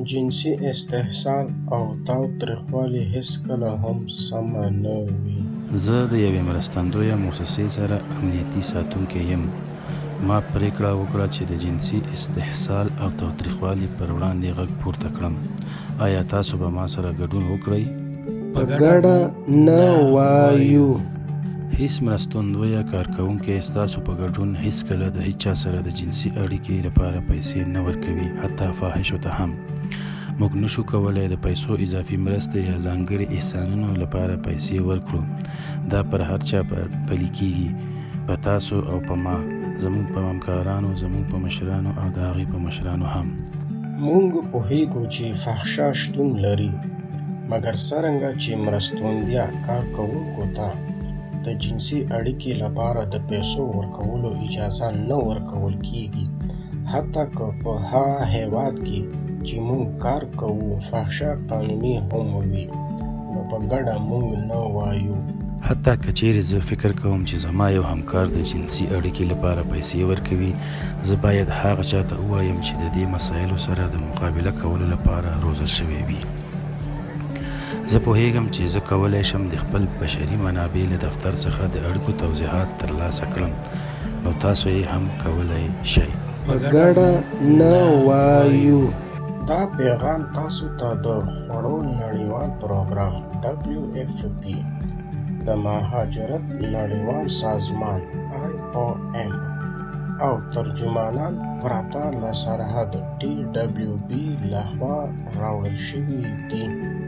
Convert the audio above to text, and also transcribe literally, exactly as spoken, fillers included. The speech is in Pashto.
جنسي استحصال او تاوتریخوالی هیڅکله هم سمه نه وي. زه د یوې مرستندویه مؤسسې سره امنیتي ساتونکی یم. ما پریکړه وکړه چې د جنسي استحصال او تاوتریخوالي پر وړاندې غږ پورته کړم. آیا تاسو به ما سره ګډون وکړئ؟ په ګډه نه وایو. هیڅ مرستندویه کارکوونکی ستاسو په ګډون هیڅکله د هیچا سره د جنسي اړیکې لپاره پیسې نه ورکوي، حتی فاحشو ته هم. موږ نشو کولی د پیسو اضافي مرستې یا ځانګړي احسانونو لپاره پیسې ورکړو. دا پر هر چا پلي کیږي، په تاسو او په ما، زموږ په همکارانو، زموږ په مشرانو او د هغوی په مشرانو هم. موږ پوهیږو چې فحشا شتون لري، مګر څرنګه چې مرستندویه کارکوونکو ته د جنسي اړیکې لپاره د پیسو ورکولو اجازه نه ورکول کیږي، حتی که په هغه هیواد کې چې موږ کار کوو فحشا قانوني هم وي، نو په ګډه موږ نه وایو. حتی که چیرې زه فکر کوم چې زما یو همکار د جنسي اړیکې لپاره پیسې ورکوي، زه باید هغه چاته ووایم چې د دې مسایلو سره د مقابله کولو لپاره روزل شوی وي. زه پوهیږم چې زه کولی شم د خپل بشري منابع له دفتر څخه د اړیکو توضیحات ترلاسه کړم، نو تاسو یې هم کولی شئ. په ګډه نه وایو. دا پیغام تاسو ته د خوړو نړیوال پروګرام ډبلیو اف پی، د مهاجرت نړیوال سازمان آی او ایم او ترجمانان پرته له سرحد ټي ډبلیو بي لخوا راوړل شوي دي.